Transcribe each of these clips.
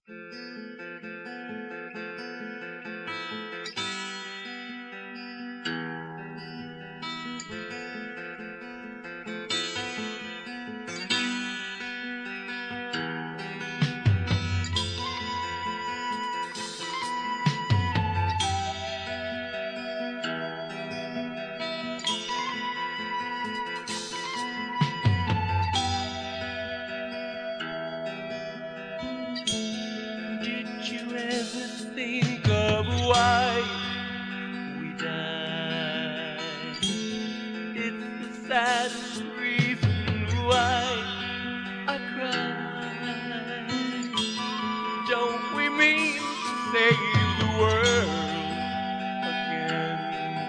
Did you ever think of why we died? It's the saddest reason why I cry. Don't we mean to save the world again?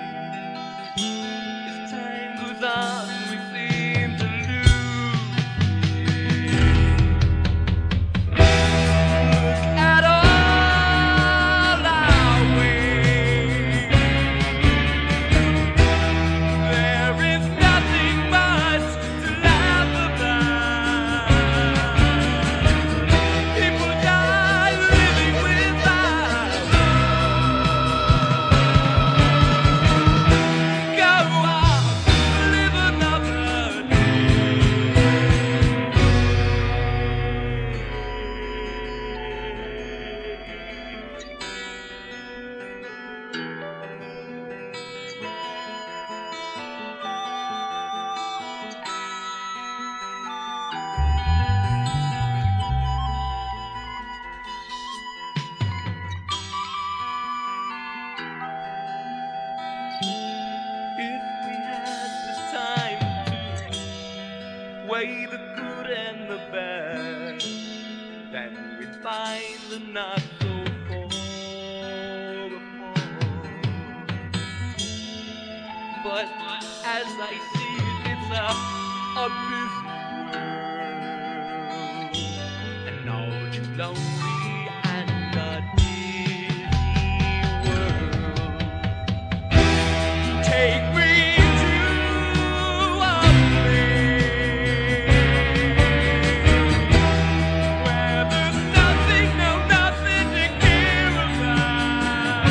As time goes on, we seem to lose it. Look at all our ways. There is nothing much to laugh about. People die living without. Go on, live another If we had the time to weigh the good and the bad, then we'd find the not so far apart. But as I see it, it's a busy world, and all too lonely and a dizzy world. Take me to a place where there's nothing, no nothing to care about.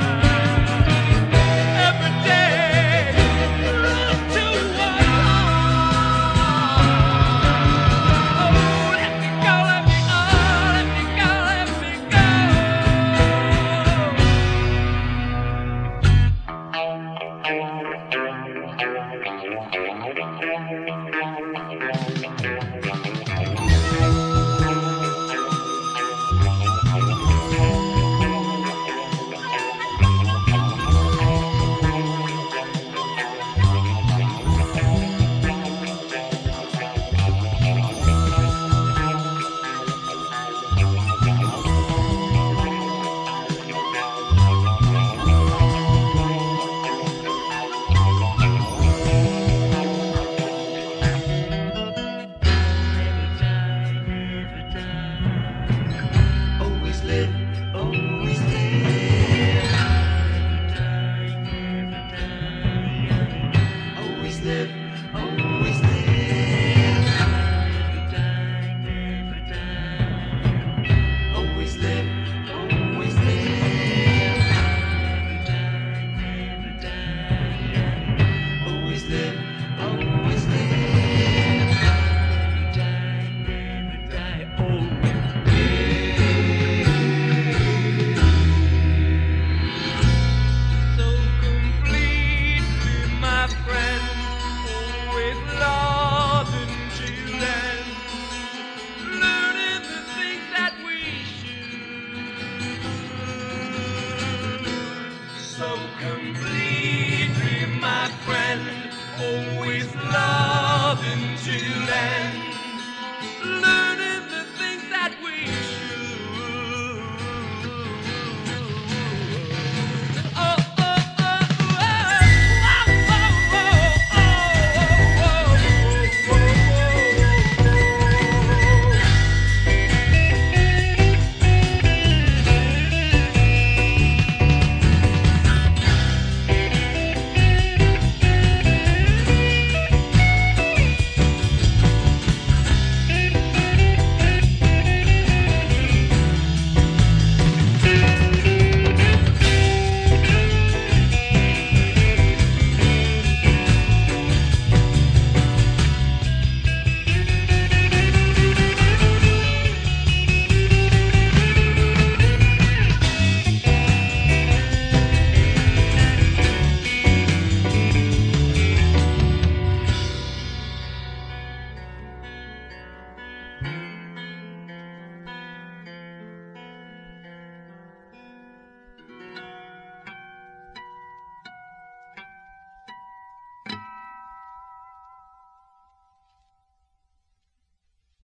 Every day, look to one heart. Oh, let me go, let me go, let me go, let me go. Always live, always live. Always live, always live. Always live, always live. Always live, always live. So completely, my friend, always loving to learn, learning the things that we should. So completely, my friend, always loving to learn.